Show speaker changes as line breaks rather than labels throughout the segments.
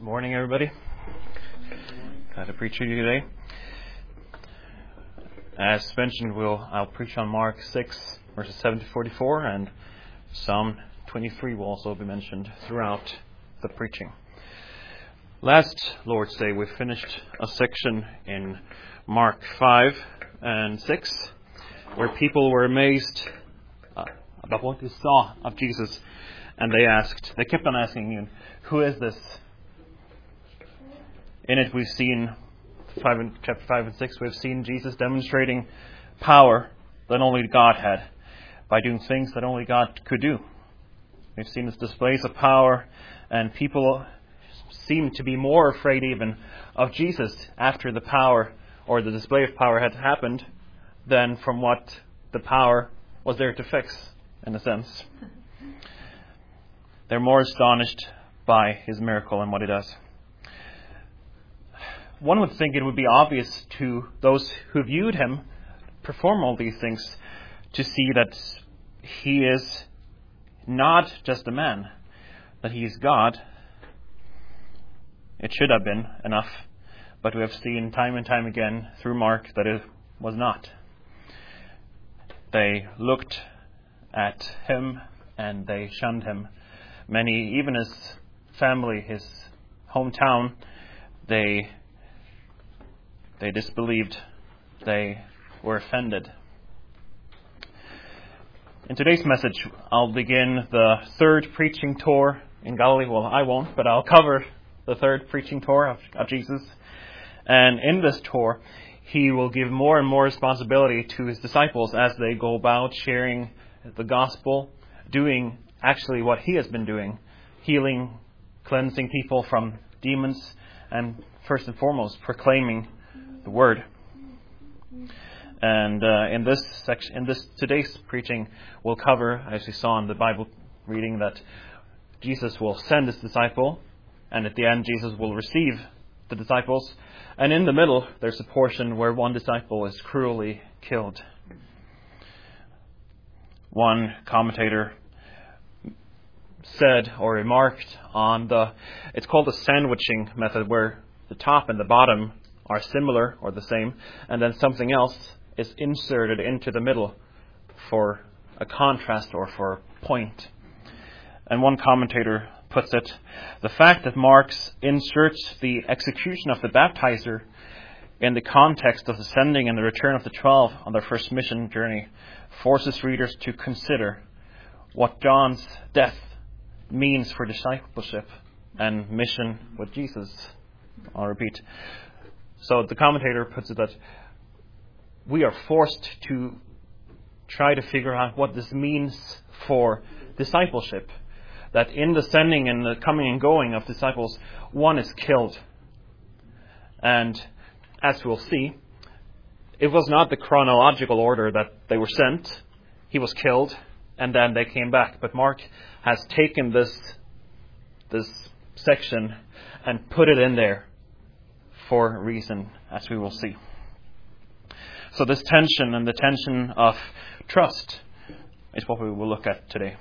Morning, everybody. Glad to preach to you today. As mentioned, I'll preach on Mark 6, verses 7 to 44, and Psalm 23 will also be mentioned throughout the preaching. Last Lord's Day, we finished a section in Mark 5 and 6, where people were amazed about what they saw of Jesus, and they kept on asking, who is this? In it, we've seen, chapter 5 and 6, we've seen Jesus demonstrating power that only God had by doing things that only God could do. We've seen his displays of power, and people seem to be more afraid even of Jesus after the power or the display of power had happened than from what the power was there to fix, in a sense. They're more astonished by his miracle and what he does. One would think it would be obvious to those who viewed him perform all these things to see that he is not just a man, that he is God. It should have been enough, but we have seen time and time again through Mark that it was not. They looked at him and they shunned him. Many, even his family, his hometown, they disbelieved. They were offended. In today's message, I'll begin the third preaching tour in Galilee. Well, I won't, but I'll cover the third preaching tour of Jesus. And in this tour, he will give more and more responsibility to his disciples as they go about sharing the gospel, doing actually what he has been doing, healing, cleansing people from demons, and first and foremost, proclaiming the word. And in today's preaching, we'll cover, as we saw in the Bible reading, that Jesus will send his disciple, and at the end, Jesus will receive the disciples. And in the middle, there's a portion where one disciple is cruelly killed. One commentator said or remarked on it's called the sandwiching method, where the top and the bottom are similar or the same, and then something else is inserted into the middle for a contrast or for a point. And one commentator puts it, the fact that Mark inserts the execution of the baptizer in the context of the sending and the return of the 12 on their first mission journey forces readers to consider what John's death means for discipleship and mission with Jesus. I'll repeat. So the commentator puts it that we are forced to try to figure out what this means for discipleship. That in the sending and the coming and going of disciples, one is killed. And as we'll see, it was not the chronological order that they were sent. He was killed and then they came back. But Mark has taken this section and put it in there for a reason, as we will see. So this tension and the tension of trust is what we will look at today.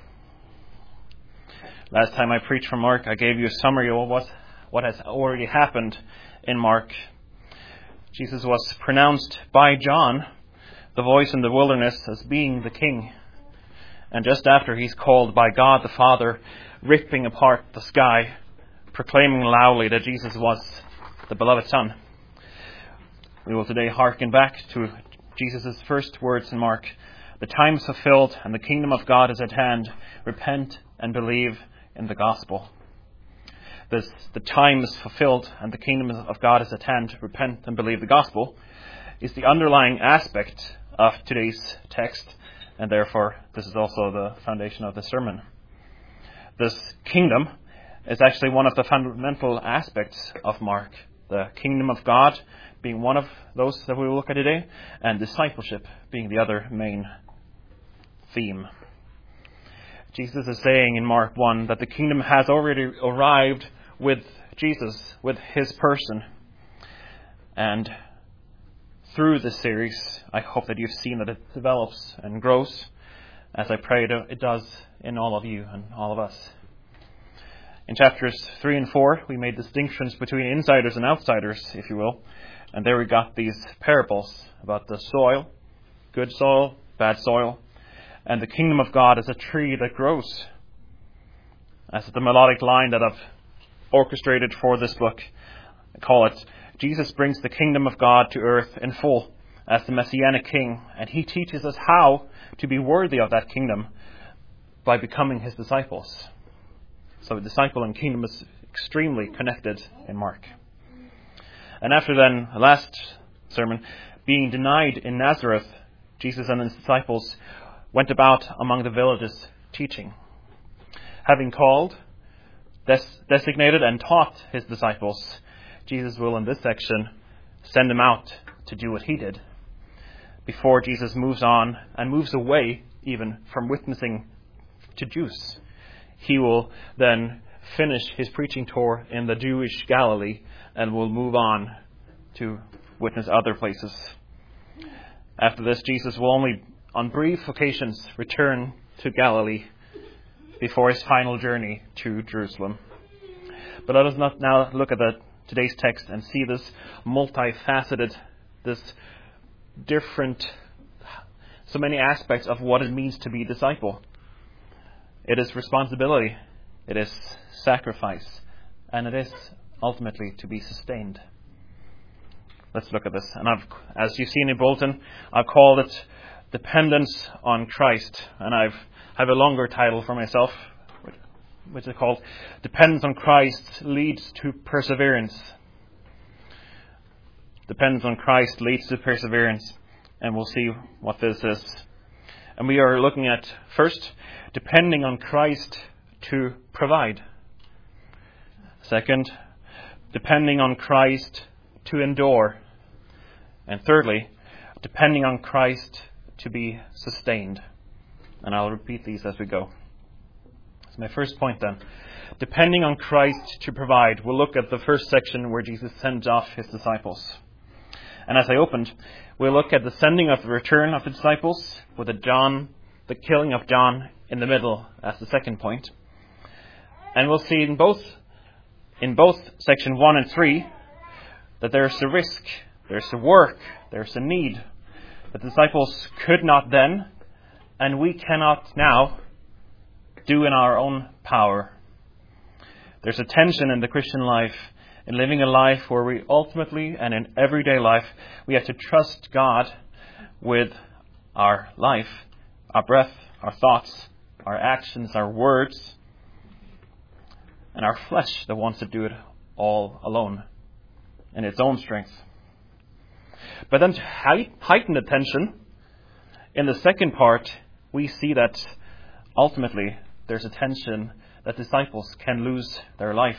Last time I preached from Mark, I gave you a summary of what has already happened in Mark. Jesus was pronounced by John, the voice in the wilderness, as being the king. And just after, he's called by God the Father, ripping apart the sky, proclaiming loudly that Jesus was the beloved Son. We will today hearken back to Jesus' first words in Mark. The time is fulfilled and the kingdom of God is at hand. Repent and believe in the gospel. The time is fulfilled and the kingdom of God is at hand. Repent and believe the gospel is the underlying aspect of today's text, and therefore this is also the foundation of the sermon. This kingdom is actually one of the fundamental aspects of Mark. The kingdom of God being one of those that we will look at today, and discipleship being the other main theme. Jesus is saying in Mark 1 that the kingdom has already arrived with Jesus, with his person. And through this series, I hope that you've seen that it develops and grows, as I pray it does in all of you and all of us. In chapters 3 and 4, we made distinctions between insiders and outsiders, if you will. And there we got these parables about the soil, good soil, bad soil, and the kingdom of God as a tree that grows. As the melodic line that I've orchestrated for this book, I call it, Jesus brings the kingdom of God to earth in full as the Messianic King, and he teaches us how to be worthy of that kingdom by becoming his disciples. So disciple and kingdom is extremely connected in Mark. And after then, the last sermon, being denied in Nazareth, Jesus and his disciples went about among the villages teaching. Having called, designated and taught his disciples, Jesus will in this section send them out to do what he did. Before Jesus moves on and moves away even from witnessing to Jews, he will then finish his preaching tour in the Jewish Galilee and will move on to witness other places. After this, Jesus will only on brief occasions return to Galilee before his final journey to Jerusalem. But let us not now look at today's text and see this multifaceted, this different, so many aspects of what it means to be a disciple. It is responsibility, it is sacrifice, and it is ultimately to be sustained. Let's look at this. And as you see in the bulletin, I've called it Dependence on Christ. And I have a longer title for myself, which is called Dependence on Christ Leads to Perseverance. Dependence on Christ leads to perseverance. And we'll see what this is. And we are looking at, first, depending on Christ to provide. Second, depending on Christ to endure. And thirdly, depending on Christ to be sustained. And I'll repeat these as we go. So my first point then, depending on Christ to provide. We'll look at the first section where Jesus sends off his disciples. And as I opened, we'll look at the sending of the return of the disciples with the killing of John in the middle as the second point. And we'll see in both section 1 and 3 that there's a risk, there's a work, there's a need that the disciples could not then, and we cannot now do in our own power. There's a tension in the Christian life, in living a life where we ultimately, and in everyday life, we have to trust God with our life, our breath, our thoughts, our actions, our words, and our flesh that wants to do it all alone in its own strength. But then to heighten the tension, in the second part, we see that ultimately there's a tension that disciples can lose their life.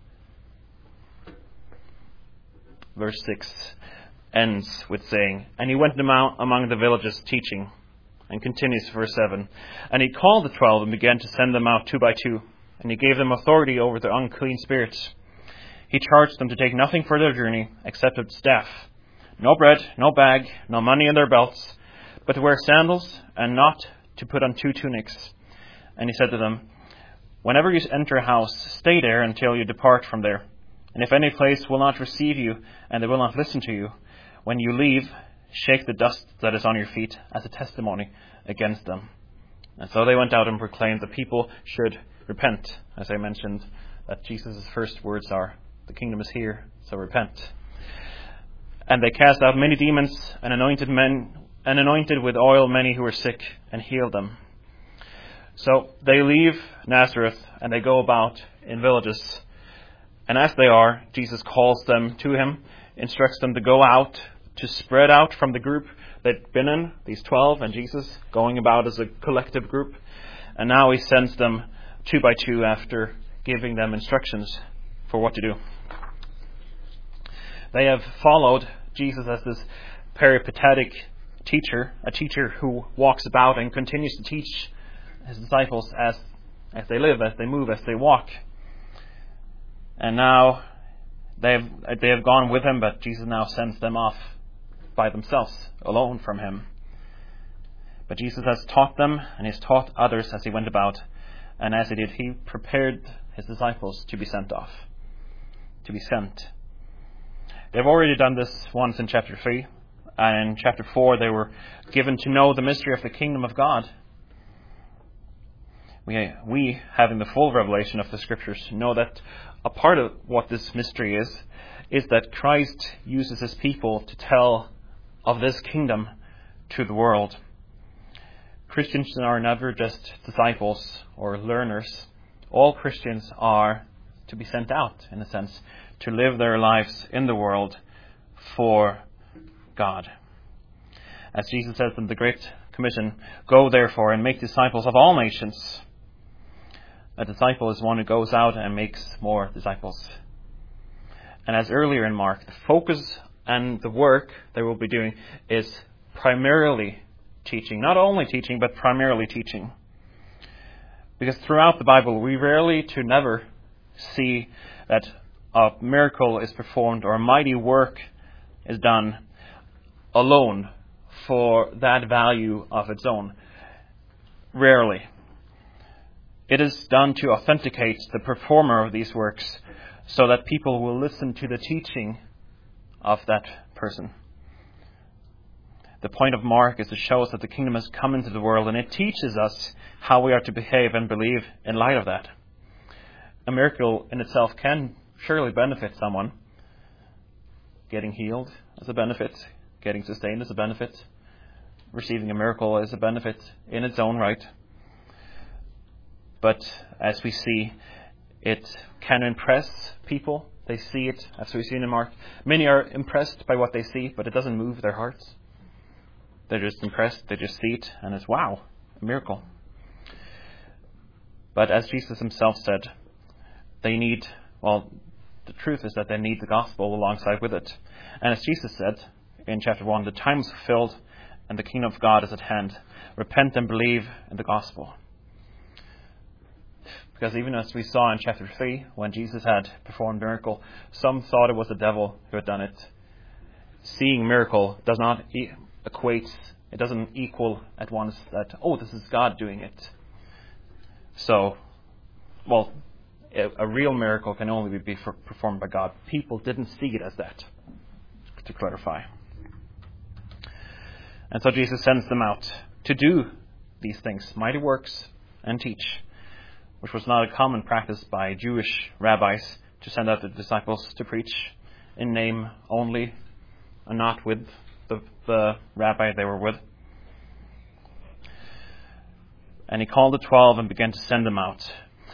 Verse 6 ends with saying, "And he went among the villages teaching," and continues verse 7. "And he called the 12 and began to send them out 2 by 2, and he gave them authority over the unclean spirits. He charged them to take nothing for their journey except a staff, no bread, no bag, no money in their belts, but to wear sandals and not to put on 2 tunics. And he said to them, whenever you enter a house, stay there until you depart from there. And if any place will not receive you and they will not listen to you, when you leave, shake the dust that is on your feet as a testimony against them." And so they went out and proclaimed the people should repent. As I mentioned, that Jesus' first words are, "The kingdom is here, so repent." "And they cast out many demons and anointed with oil many who were sick and healed them." So they leave Nazareth and they go about in villages. And as they are, Jesus calls them to him, instructs them to go out, to spread out from the group they'd been in, these 12 and Jesus, going about as a collective group. And now he sends them 2 by 2 after giving them instructions for what to do. They have followed Jesus as this peripatetic teacher, a teacher who walks about and continues to teach his disciples as they live, as they move, as they walk. And now they have gone with him, but Jesus now sends them off by themselves, alone from him. But Jesus has taught them, and he has taught others as he went about. And as he did, he prepared his disciples to be sent off, to be sent. They've already done this once in chapter 3, and in chapter 4 they were given to know the mystery of the kingdom of God. We, having the full revelation of the Scriptures, know that a part of what this mystery is that Christ uses his people to tell of this kingdom to the world. Christians are never just disciples or learners. All Christians are to be sent out, in a sense, to live their lives in the world for God. As Jesus says in the Great Commission, "Go therefore and make disciples of all nations." A disciple is one who goes out and makes more disciples. And as earlier in Mark, the focus and the work they will be doing is primarily teaching. Not only teaching, but primarily teaching. Because throughout the Bible, we rarely to never see that a miracle is performed or a mighty work is done alone for that value of its own. Rarely. It is done to authenticate the performer of these works so that people will listen to the teaching of that person. The point of Mark is to show us that the kingdom has come into the world, and it teaches us how we are to behave and believe in light of that. A miracle in itself can surely benefit someone. Getting healed is a benefit. Getting sustained is a benefit. Receiving a miracle is a benefit in its own right. But as we see, it can impress people. They see it, as we've seen in Mark. Many are impressed by what they see, but it doesn't move their hearts. They're just impressed, they just see it, and it's, wow, a miracle. But as Jesus himself said, the truth is that they need the gospel alongside with it. And as Jesus said in chapter 1, the time is fulfilled and the kingdom of God is at hand. Repent and believe in the gospel. Because even as we saw in chapter 3, when Jesus had performed a miracle, some thought it was the devil who had done it. Seeing miracle does not equate, it doesn't equal at once that, this is God doing it. So, a real miracle can only be performed by God. People didn't see it as that, to clarify. And so Jesus sends them out to do these things, mighty works, and teach, which was not a common practice by Jewish rabbis to send out the disciples to preach in name only and not with the rabbi they were with. And he called the 12 and began to send them out.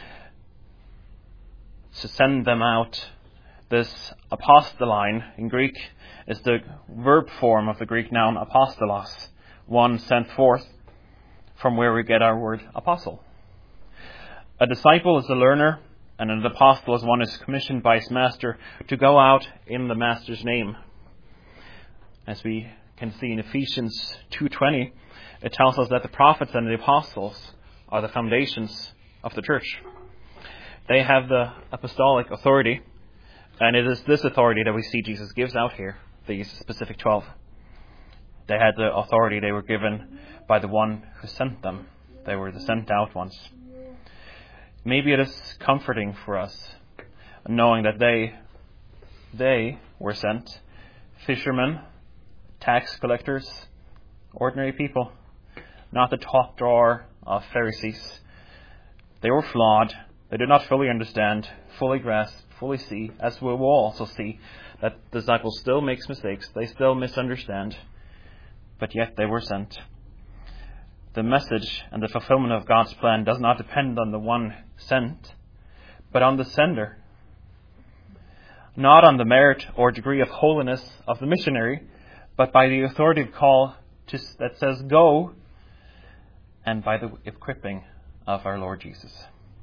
To send them out, this apostoline in Greek is the verb form of the Greek noun apostolos, one sent forth, from where we get our word apostle. A disciple is a learner, and an apostle is one who is commissioned by his master to go out in the master's name. As we can see in Ephesians 2:20, it tells us that the prophets and the apostles are the foundations of the church. They have the apostolic authority, and it is this authority that we see Jesus gives out here, these specific 12. They had the authority they were given by the one who sent them. They were the sent out ones. Maybe it is comforting for us knowing that they were sent, fishermen, tax collectors, ordinary people, not the top drawer of Pharisees. They were flawed. They did not fully understand, fully grasp, fully see, as we will also see that the disciples still makes mistakes. They still misunderstand, but yet they were sent. The message and the fulfillment of God's plan does not depend on the one sent, but on the sender. Not on the merit or degree of holiness of the missionary, but by the authoritative call that says go, and by the equipping of our Lord Jesus.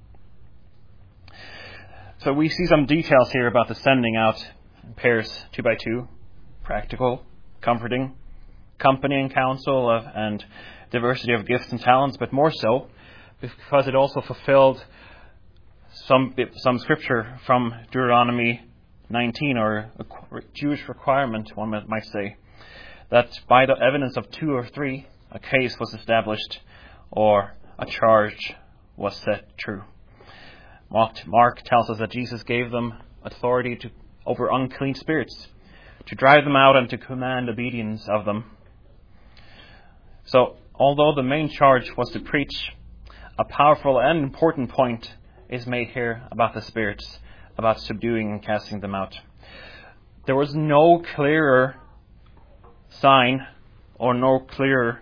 So we see some details here about the sending out in pairs 2 by 2, practical, comforting, company and counsel and diversity of gifts and talents, but more so because it also fulfilled some scripture from Deuteronomy 19, or a Jewish requirement, one might say, that by the evidence of 2 or 3, a case was established or a charge was set true. Mark tells us that Jesus gave them authority over unclean spirits, to drive them out and to command obedience of them. So, although the main charge was to preach, a powerful and important point is made here about the spirits, about subduing and casting them out. There was no clearer sign or no clearer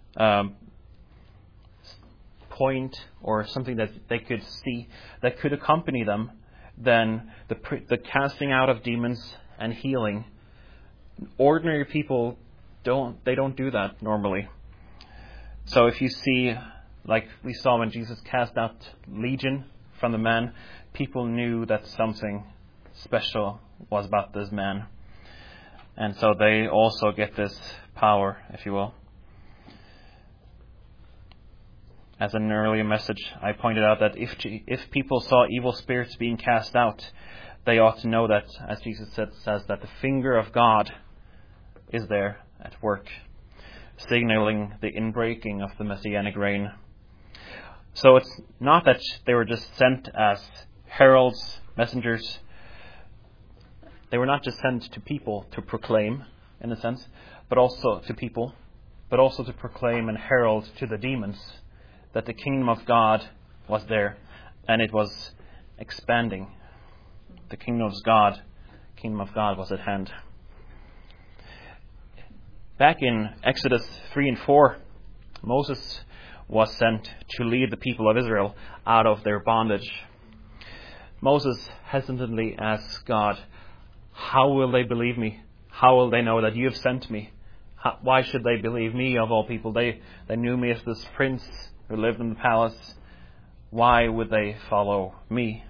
point or something that they could see that could accompany them than the casting out of demons and healing. Ordinary people don't do that normally. So if you see, like we saw when Jesus cast out Legion from the man, people knew that something special was about this man. And so they also get this power, if you will. As an earlier message, I pointed out that if people saw evil spirits being cast out, they ought to know that, as Jesus says, that the finger of God is there at work, signaling the inbreaking of the Messianic reign. So it's not that they were just sent as heralds, messengers. They were not just sent to people to proclaim, in a sense, but also to people, but also to proclaim and herald to the demons that the kingdom of God was there and it was expanding. The kingdom of God was at hand. Back in Exodus 3 and 4, Moses was sent to lead the people of Israel out of their bondage. Moses hesitantly asked God, "How will they believe me? How will they know that you have sent me? Why should they believe me of all people? They knew me as this prince who lived in the palace. Why would they follow me?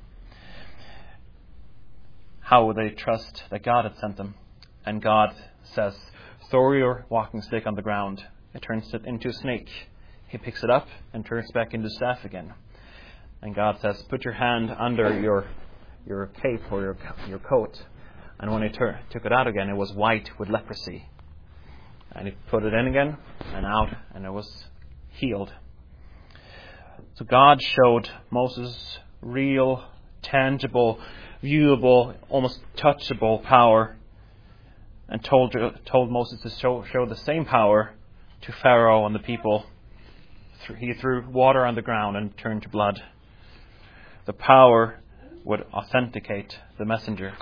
How would they trust that God had sent them?" And God says, "Throw your walking stick on the ground." It turns it into a snake. He picks it up and turns back into staff again. And God says, "Put your hand under your cape or your coat." And when he took it out again, it was white with leprosy. And he put it in again and out, and it was healed. So God showed Moses real, tangible, viewable, almost touchable power, and told Moses to show the same power to Pharaoh and the people. He threw water on the ground and turned to blood. The power would authenticate the messenger.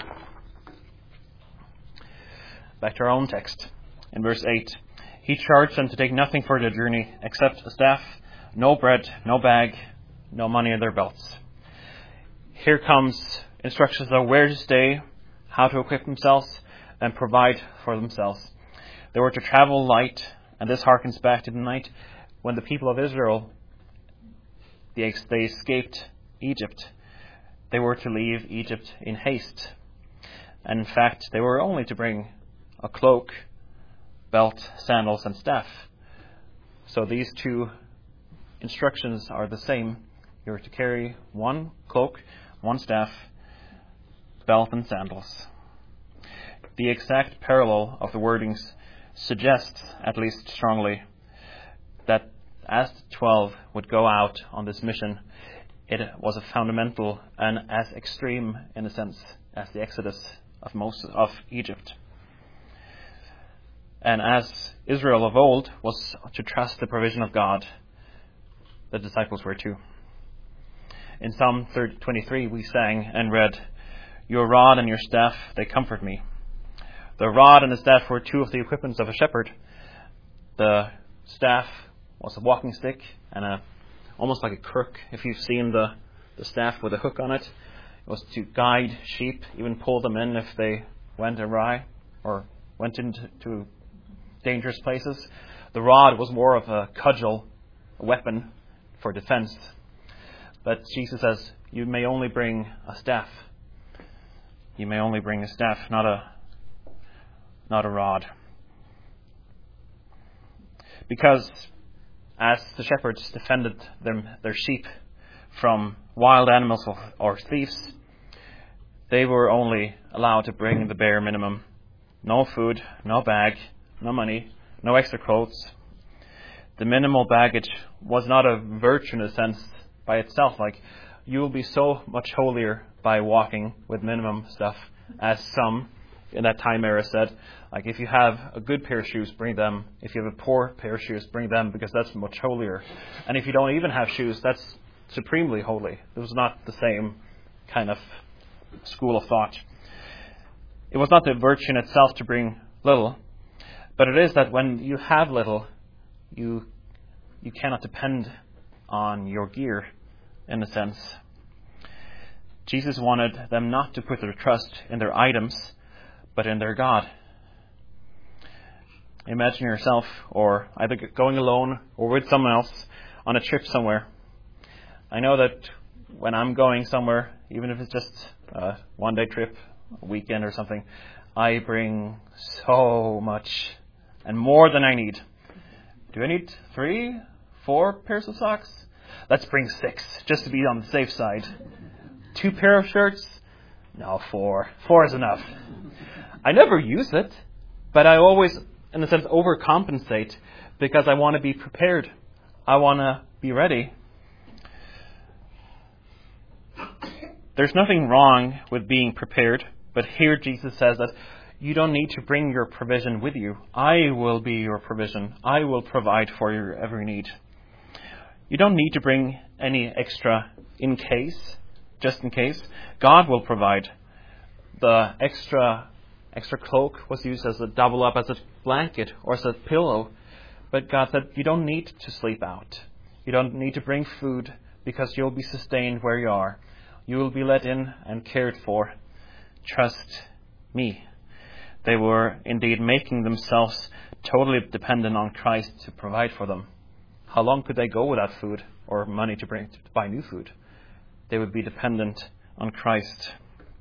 Back to our own text. In verse 8, he charged them to take nothing for their journey except a staff, no bread, no bag, no money in their belts. Here comes instructions on where to stay, how to equip themselves, and provide for themselves. They were to travel light, and this harkens back to the night when the people of Israel, they escaped Egypt. They were to leave Egypt in haste. And in fact, they were only to bring a cloak, belt, sandals, and staff. So these two instructions are the same. You're to carry one cloak, one staff, belt, and sandals. The exact parallel of the wordings suggests, at least strongly, that as the 12 would go out on this mission, it was a fundamental and as extreme, in a sense, as the exodus of Egypt. And as Israel of old was to trust the provision of God, the disciples were too. In Psalm 23 we sang and read, "Your rod and your staff, they comfort me." The rod and the staff were two of the equipments of a shepherd. The staff was a walking stick and almost like a crook. If you've seen the staff with a hook on it, it was to guide sheep, even pull them in if they went awry or went into dangerous places. The rod was more of a cudgel, a weapon for defense. But Jesus says, you may only bring a staff. You may only bring a staff, not a rod. Because as the shepherds defended their sheep from wild animals or thieves, they were only allowed to bring the bare minimum. No food, no bag, no money, no extra clothes. The minimal baggage was not a virtue in a sense by itself, like you will be so much holier by walking with minimum stuff, as some in that time era said. Like, if you have a good pair of shoes, bring them. If you have a poor pair of shoes, bring them, because that's much holier. And if you don't even have shoes, that's supremely holy. It was not the same kind of school of thought. It was not the virtue in itself to bring little, but it is that when you have little, you cannot depend on your gear, in a sense. Jesus wanted them not to put their trust in their items, but in their God. Imagine yourself, or either going alone or with someone else on a trip somewhere. I know that when I'm going somewhere, even if it's just a one-day trip, a weekend or something, I bring so much and more than I need. Do I need 3, 4 pairs of socks? Let's bring 6, just to be on the safe side. 2 pair of shirts? No, 4. 4 is enough. I never use it, but I always, in a sense, overcompensate because I want to be prepared. I want to be ready. There's nothing wrong with being prepared, but here Jesus says that you don't need to bring your provision with you. I will be your provision. I will provide for your every need. You don't need to bring any extra in case, just in case. God will provide. The extra cloak was used as a double up as a blanket or as a pillow. But God said you don't need to sleep out. You don't need to bring food because you'll be sustained where you are. You will be let in and cared for. Trust me. They were indeed making themselves totally dependent on Christ to provide for them. How long could they go without food or money to buy new food? They would be dependent on Christ.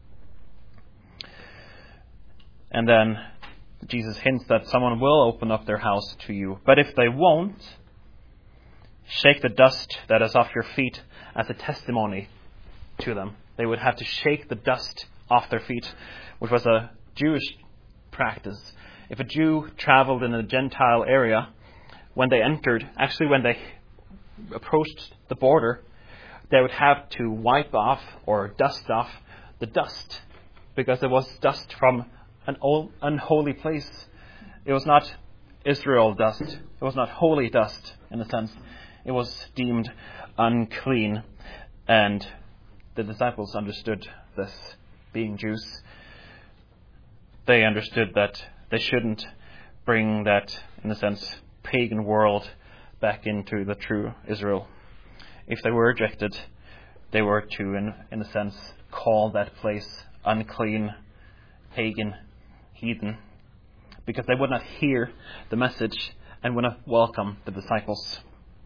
And then Jesus hints that someone will open up their house to you. But if they won't, shake the dust that is off your feet as a testimony to them. They would have to shake the dust off their feet, which was a Jewish practice. If a Jew traveled in a Gentile area, when they approached the border, they would have to wipe off or dust off the dust, because there was dust from an unholy place. It was not Israel dust. It was not holy dust, in a sense. It was deemed unclean. And the disciples understood this, being Jews. They understood that they shouldn't bring that, in a sense, pagan world back into the true Israel. If they were rejected, they were to, in a sense, call that place unclean, pagan, heathen, because they would not hear the message and would not welcome the disciples.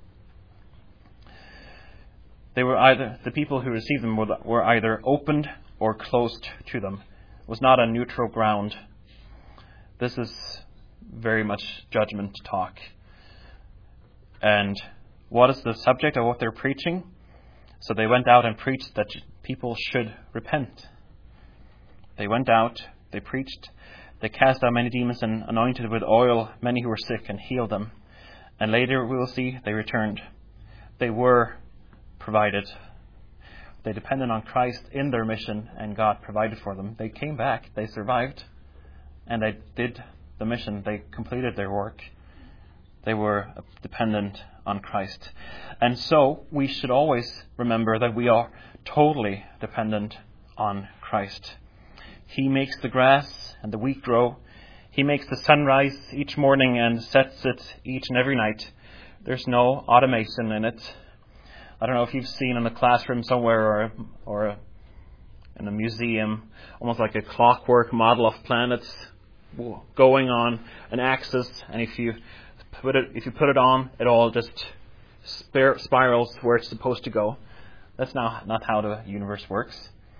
The people who received them were either opened or closed to them. It was not a neutral ground. This is very much judgment talk. And what is the subject of what they're preaching? So they went out and preached that people should repent. They went out, they preached, they cast out many demons and anointed with oil many who were sick and healed them. And later we will see they returned. They were provided. They depended on Christ in their mission, and God provided for them. They came back, they survived, and they did the mission. They completed their work. They were dependent on Christ. And so we should always remember that we are totally dependent on Christ. He makes the grass and the wheat grow. He makes the sun rise each morning and sets it each and every night. There's no automation in it. I don't know if you've seen in a classroom somewhere or in a museum, almost like a clockwork model of planets going on an axis, and if you put it on, it all just spirals where it's supposed to go. That's not how the universe works.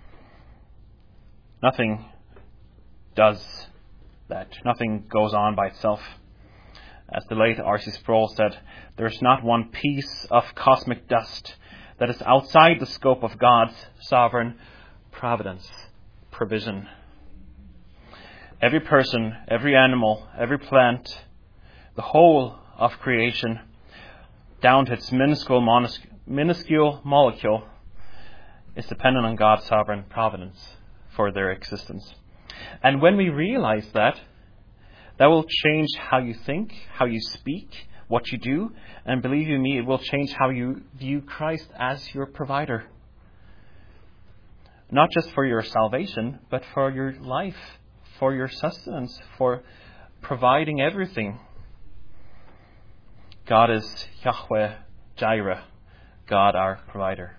Nothing does that. Nothing goes on by itself. As the late R.C. Sproul said, there's not one piece of cosmic dust that is outside the scope of God's sovereign providence, provision. Every person, every animal, every plant, the whole of creation, down to its minuscule molecule, is dependent on God's sovereign providence for their existence. And when we realize that, that will change how you think, how you speak, what you do, and believe you me, it will change how you view Christ as your provider. Not just for your salvation, but for your life, for your sustenance, for providing everything. God is Yahweh Jireh, God our provider.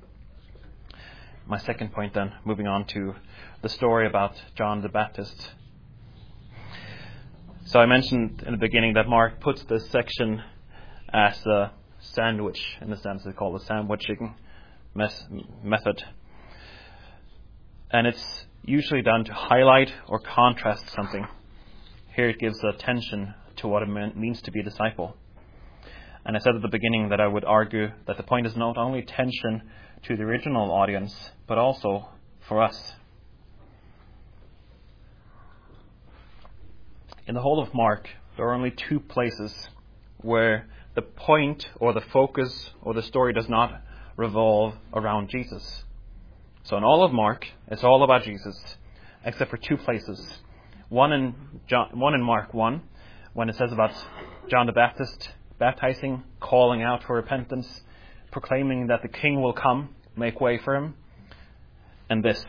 My second point then, moving on to the story about John the Baptist. So I mentioned in the beginning that Mark puts this section as a sandwich, in a sense. It's called the sandwiching method. And it's usually done to highlight or contrast something. Here it gives attention to what it means to be a disciple. And I said at the beginning that I would argue that the point is not only attention to the original audience, but also for us. In the whole of Mark, there are only two places where the point or the focus or the story does not revolve around Jesus. So in all of Mark, it's all about Jesus, except for two places. One in Mark 1, when it says about John the Baptist baptizing, calling out for repentance, proclaiming that the King will come, make way for him. And this,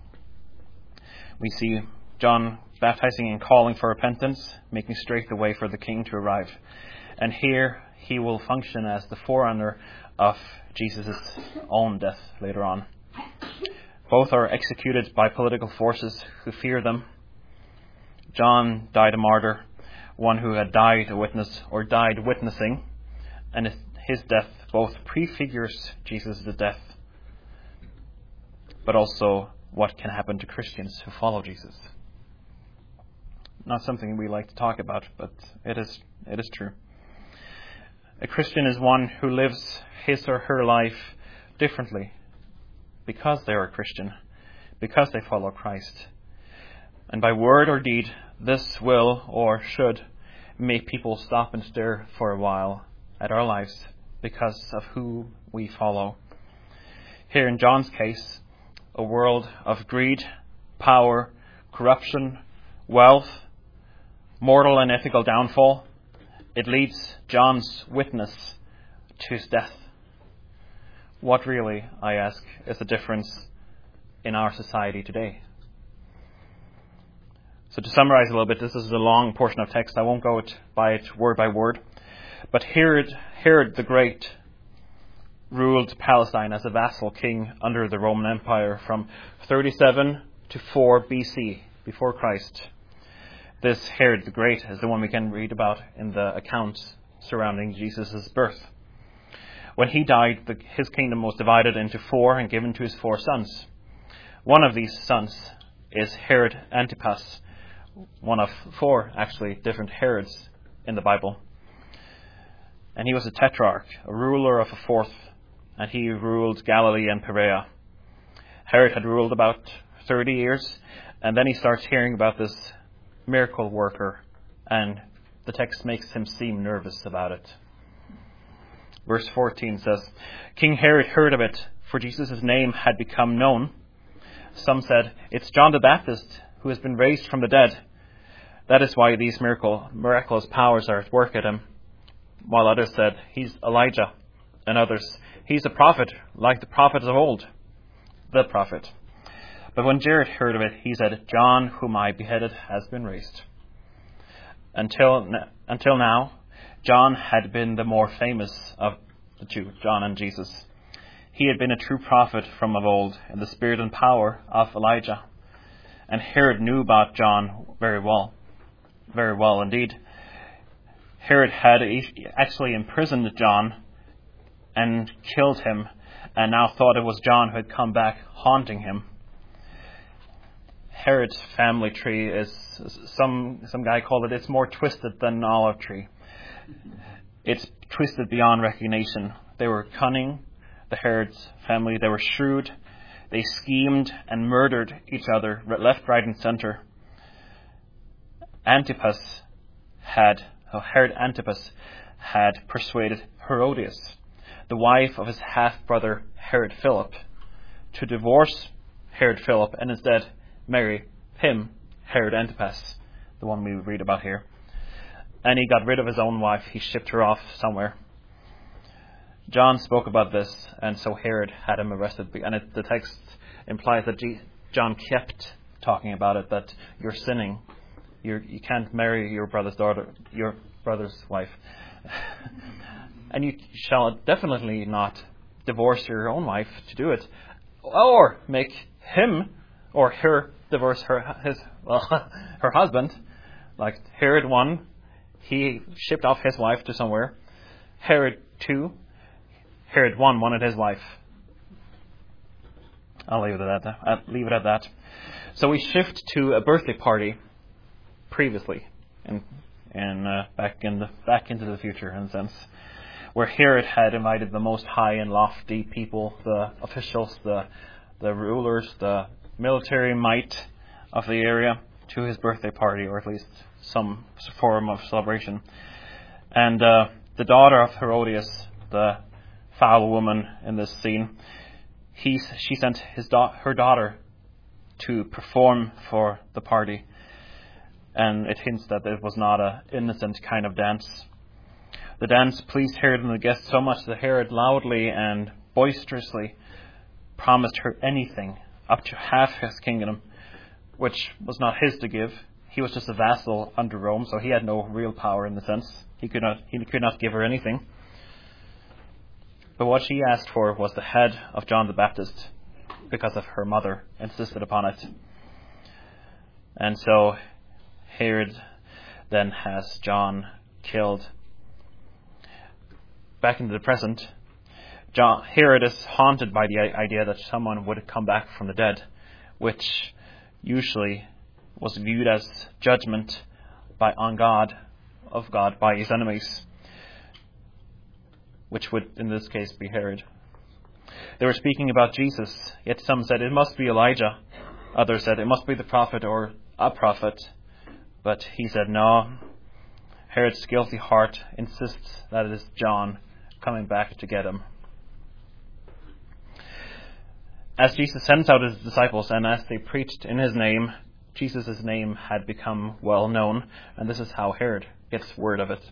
we see John baptizing and calling for repentance, making straight the way for the King to arrive. And here he will function as the forerunner of Jesus' own death later on. Both are executed by political forces who fear them. John died a martyr, one who had died a witness or died witnessing, and his death both prefigures Jesus' death, but also what can happen to Christians who follow Jesus. Not something we like to talk about, but it is true. A Christian is one who lives his or her life differently because they are a Christian, because they follow Christ. And by word or deed, this will or should make people stop and stare for a while at our lives because of who we follow. Here in John's case, a world of greed, power, corruption, wealth, mortal and ethical downfall, it leads John's witness to his death. What really, I ask, is the difference in our society today? So to summarize a little bit, this is a long portion of text. I won't go by it word by word. But Herod the Great ruled Palestine as a vassal king under the Roman Empire from 37 to 4 BC, before Christ. This Herod the Great is the one we can read about in the accounts surrounding Jesus' birth. When he died, his kingdom was divided into 4 and given to his 4 sons. One of these sons is Herod Antipas, one of 4, actually, different Herods in the Bible. And he was a tetrarch, a ruler of a 4th, and he ruled Galilee and Perea. Herod had ruled about 30 years, and then he starts hearing about this miracle worker, and the text makes him seem nervous about it. Verse 14 says, King Herod heard of it, for Jesus' name had become known. Some said, it's John the Baptist who has been raised from the dead. That is why these miraculous powers are at work at him. While others said, he's Elijah. And others, he's a prophet, like the prophets of old. The prophet. But when Herod heard of it, he said, John, whom I beheaded, has been raised. Until now, John had been the more famous of the two, John and Jesus. He had been a true prophet from of old, in the spirit and power of Elijah. And Herod knew about John very well indeed. Herod had actually imprisoned John and killed him, and now thought it was John who had come back haunting him. Herod's family tree is, some guy called it's more twisted than an olive tree. It's twisted beyond recognition. They were cunning, the Herod's family. They were shrewd. They schemed and murdered each other, left, right, and center. Herod Antipas had persuaded Herodias, the wife of his half-brother Herod Philip, to divorce Herod Philip and instead marry him, Herod Antipas, the one we read about here. And he got rid of his own wife. He shipped her off somewhere. John spoke about this, and so Herod had him arrested. And the text implies that John kept talking about it, that you're sinning. You can't marry your brother's daughter, your brother's wife. And you shall definitely not divorce your own wife to do it, or make him or her divorce her husband. Like Herod 1, he shipped off his wife to somewhere. Herod 2, Herod 1 wanted his wife. I'll leave it at that. So we shift to a birthday party previously, back into the future in a sense, where Herod had invited the most high and lofty people, the officials, the rulers, the military might of the area, to his birthday party, or at least some form of celebration. And the daughter of Herodias, the foul woman in this scene, she sent her daughter to perform for the party. And it hints that it was not an innocent kind of dance. The dance pleased Herod and the guests so much that Herod loudly and boisterously promised her anything, up to half his kingdom, which was not his to give. He was just a vassal under Rome, so he had no real power in the sense. He could not give her anything. But what she asked for was the head of John the Baptist, because of her mother insisted upon it. And so Herod then has John killed. Back into the present, Herod is haunted by the idea that someone would come back from the dead, which usually was viewed as judgment of God by his enemies, which would in this case be Herod. They were speaking about Jesus, yet some said it must be Elijah. Others said it must be the prophet or a prophet. But he said no. Herod's guilty heart insists that it is John coming back to get him. As Jesus sends out his disciples and as they preached in his name, Jesus' name had become well known, and this is how Herod gets word of it.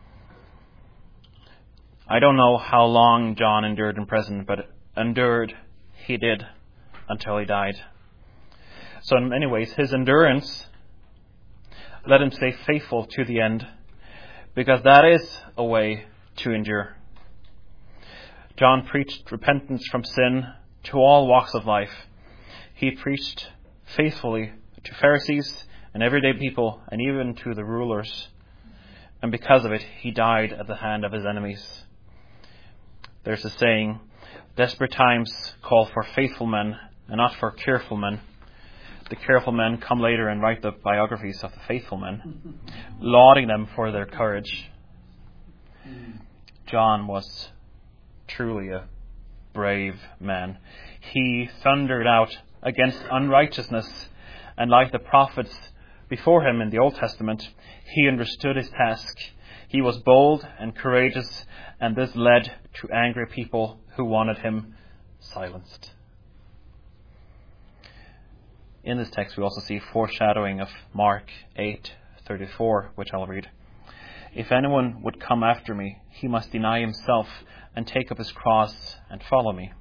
I don't know how long John endured in prison, but endured he did until he died. So in many ways, his endurance let him stay faithful to the end, because that is a way to endure. John preached repentance from sin to all walks of life. He preached faithfully to Pharisees and everyday people, and even to the rulers. And because of it, he died at the hand of his enemies. There's a saying, desperate times call for faithful men and not for careful men. The careful men come later and write the biographies of the faithful men, lauding them for their courage. John was truly a brave man. He thundered out against unrighteousness, and like the prophets before him in the Old Testament, he understood his task. He was bold and courageous, and this led to angry people who wanted him silenced. In this text, we also see foreshadowing of Mark 8:34, which I'll read. If anyone would come after me, he must deny himself and take up his cross and follow me.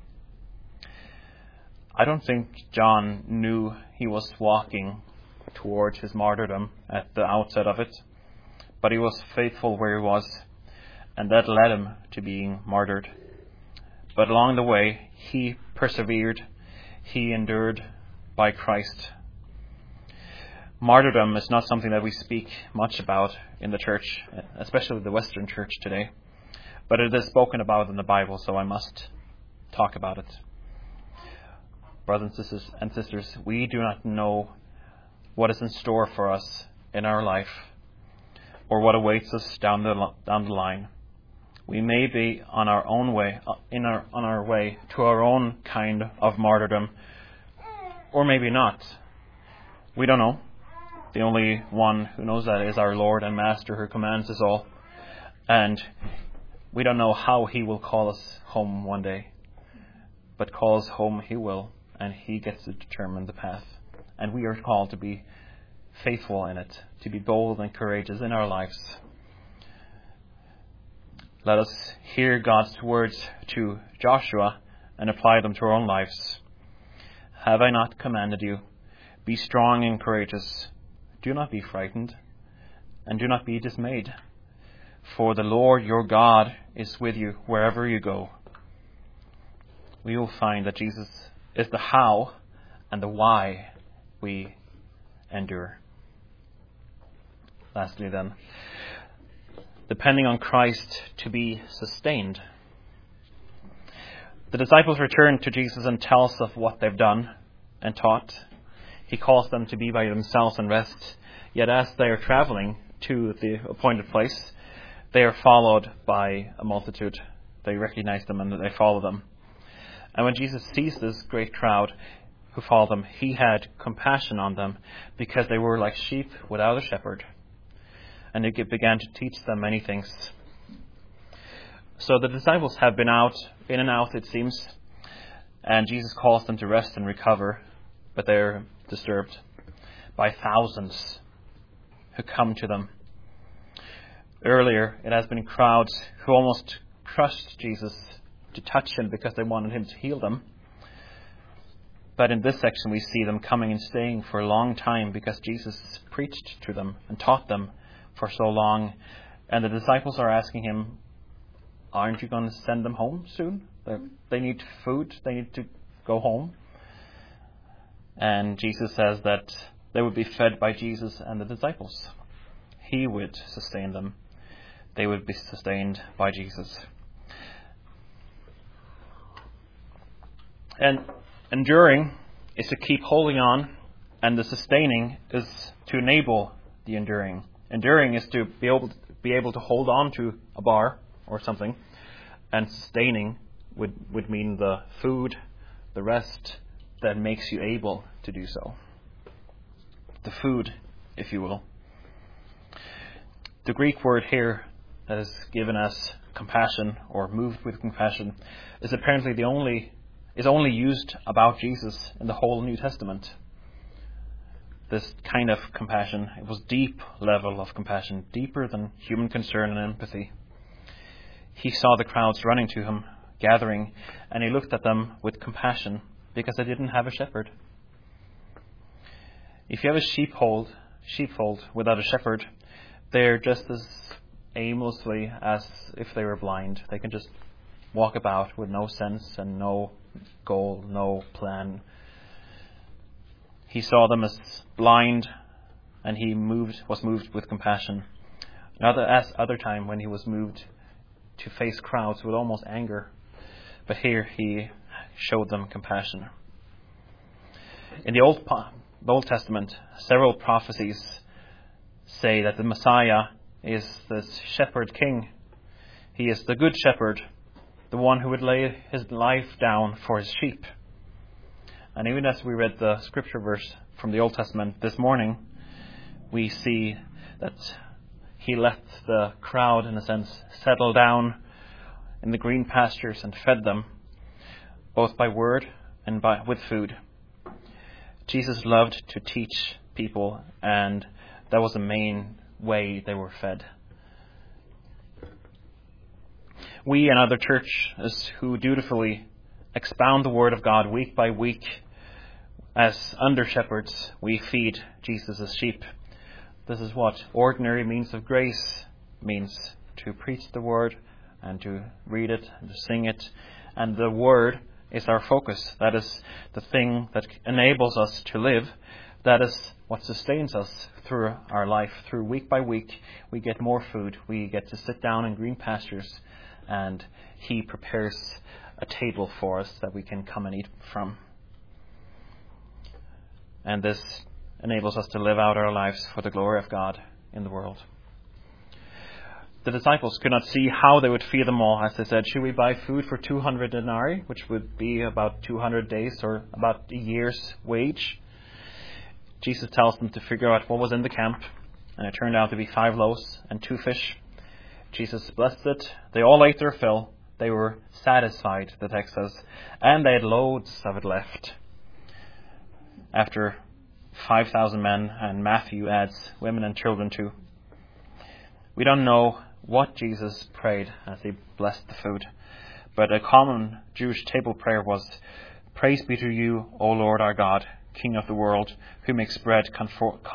I don't think John knew he was walking towards his martyrdom at the outset of it, but he was faithful where he was, and that led him to being martyred. But along the way, he persevered, he endured by Christ. Martyrdom is not something that we speak much about in the church, especially the Western church today, but it is spoken about in the Bible, so I must talk about it. Brothers and sisters, we do not know what is in store for us in our life, or what awaits us down the line. We may be on our own way, on our way to our own kind of martyrdom, or maybe not. We don't know. The only one who knows that is our Lord and Master, who commands us all. And we don't know how he will call us home one day. but call us home He will, and He gets to determine the path. And we are called to be faithful in it, to be bold and courageous in our lives. Let us hear God's words to Joshua and apply them to our own lives. Have I not commanded you? Be strong and courageous. Do not be frightened, and do not be dismayed. For the Lord your God is with you wherever you go. We will find that Jesus is the how and the why we endure. Lastly then, depending on Christ to be sustained. The disciples return to Jesus and tell us of what they've done and taught. He calls them to be by themselves and rest. Yet as they are traveling to the appointed place, they are followed by a multitude. They recognize them and they follow them. And when Jesus sees this great crowd who follow them, He had compassion on them because they were like sheep without a shepherd. And He began to teach them many things. So the disciples have been out, in and out it seems, and Jesus calls them to rest and recover, but they're disturbed by thousands who come to them. Earlier, it has been crowds who almost crushed Jesus to touch Him because they wanted Him to heal them. But in this section we see them coming and staying for a long time because Jesus preached to them and taught them for so long. And the disciples are asking Him, aren't you going to send them home soon? They need food. They need to go home. And Jesus says that they would be fed by Jesus and the disciples. He would sustain them. They would be sustained by Jesus. And enduring is to keep holding on, and the sustaining is to enable the enduring. Enduring is to be able to hold on to a bar or something, and sustaining would mean the food, the rest that makes you able to do so. The food, if you will. The Greek word here that is given as compassion or moved with compassion is apparently only used about Jesus in the whole New Testament. This kind of compassion, it was deep level of compassion, deeper than human concern and empathy. He saw the crowds running to Him, gathering, and He looked at them with compassion because they didn't have a shepherd. If you have a sheepfold without a shepherd, they're just as aimlessly as if they were blind. They can just walk about with no sense and no goal, no plan. He saw them as blind, and He was moved with compassion. Other time when He was moved to face crowds with almost anger, but here He showed them compassion. In the Old Testament, several prophecies say that the Messiah is the shepherd king. He is the good shepherd, the one who would lay His life down for His sheep. And even as we read the scripture verse from the Old Testament this morning, we see that He let the crowd, in a sense, settle down in the green pastures and fed them, both by word and with food. Jesus loved to teach people, and that was the main way they were fed. We and other churches who dutifully expound the Word of God week by week, as under shepherds, we feed Jesus' sheep. This is what ordinary means of grace means: to preach the Word and to read it and to sing it. And the Word is our focus. That is the thing that enables us to live. That is what sustains us through our life. Through week by week, we get more food. We get to sit down in green pastures, and He prepares a table for us that we can come and eat from. And this enables us to live out our lives for the glory of God in the world. The disciples could not see how they would feed them all. As they said, should we buy food for 200 denarii, which would be about 200 days or about a year's wage? Jesus tells them to figure out what was in the camp, and it turned out to be 5 loaves and 2 fish. Jesus blessed it. They all ate their fill, They were satisfied, the text says, and they had loads of it left. After 5,000 men, and Matthew adds women and children too. We don't know what Jesus prayed as he blessed the food, but a common Jewish table prayer was, "Praise be to you, O Lord our God, King of the world, who makes bread come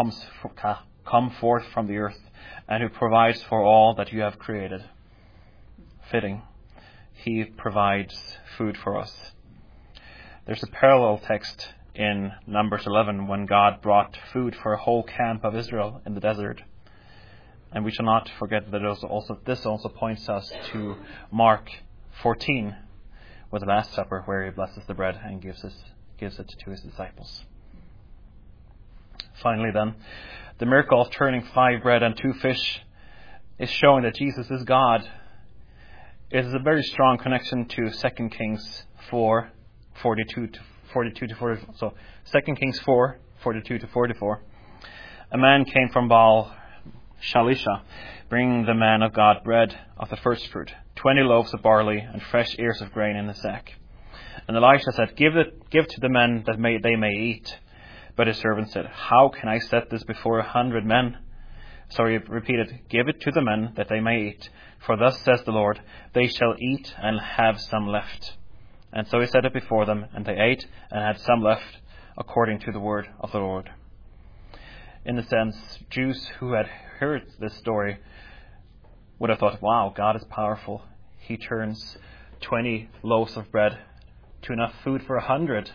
forth from the earth, and who provides for all that you have created." Fitting. He provides food for us. There's a parallel text in Numbers 11 when God brought food for a whole camp of Israel in the desert. And we shall not forget that this also points us to Mark 14 with the Last Supper, where he blesses the bread and gives it to his disciples. Finally then, the miracle of turning 5 bread and 2 fish is showing that Jesus is God. It is a very strong connection to 2 Kings 4, 42 to 44. So 2 Kings 4, 42 to 44. A man came from Baal Shalisha, bringing the man of God bread of the first fruit, 20 loaves of barley and fresh ears of grain in a sack. And Elisha said, Give to the men that they may eat. But his servant said, How can I set this before 100 men? So he repeated, Give it to the men that they may eat. For thus says the Lord, They shall eat and have some left. And so he set it before them, and they ate and had some left, according to the word of the Lord. In a sense, Jews who had heard this story would have thought, wow, God is powerful. He turns 20 loaves of bread to enough food for 100.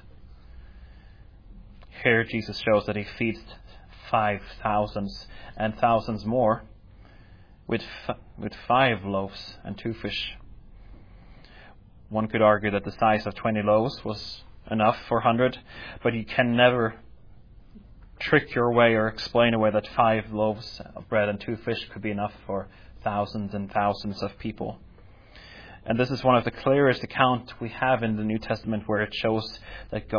Here Jesus shows that he feeds 5,000 and thousands more with 5 loaves and 2 fish. One could argue that the size of 20 loaves was enough for 100, but you can never trick your way or explain away that 5 loaves of bread and 2 fish could be enough for thousands and thousands of people. And this is one of the clearest accounts we have in the New Testament where it shows that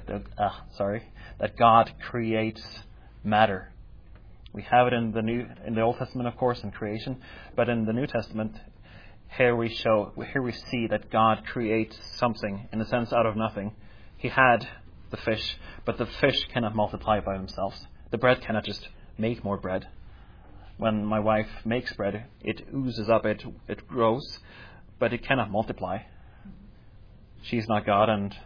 God creates matter. We have it in the Old Testament, of course, in creation, but in the New Testament, here we see that God creates something, in a sense, out of nothing. He had the fish, but the fish cannot multiply by themselves. The bread cannot just make more bread. When my wife makes bread, it oozes up, it grows, but it cannot multiply. She's not God, and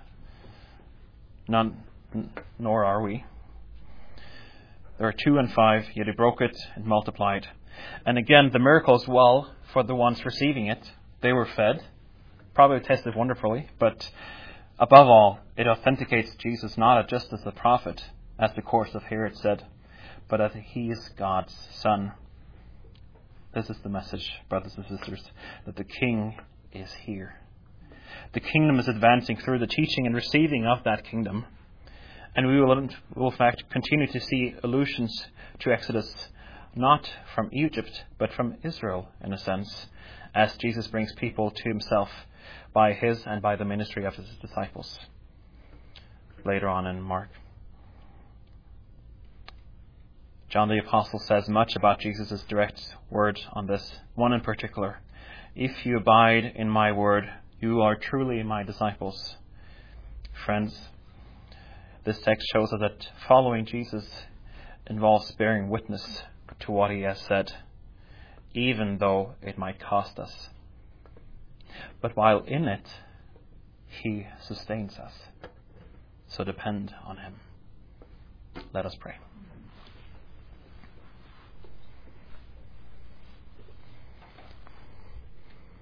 nor are we. There are 2 and 5, yet he broke it and multiplied. And again, the miracle as well for the ones receiving it. They were fed, probably tasted wonderfully, but above all, it authenticates Jesus not just as the prophet, as the course of Herod said, but that he is God's Son. This is the message, brothers and sisters, that the King is here. The kingdom is advancing through the teaching and receiving of that kingdom. And we will in fact continue to see allusions to Exodus, not from Egypt, but from Israel, in a sense, as Jesus brings people to himself by his and by the ministry of his disciples later on in Mark. John the Apostle says much about Jesus' direct word on this, one in particular. If you abide in my word, you are truly my disciples. Friends, this text shows us that following Jesus involves bearing witness to what he has said, even though it might cost us. But while in it, he sustains us. So depend on him. Let us pray.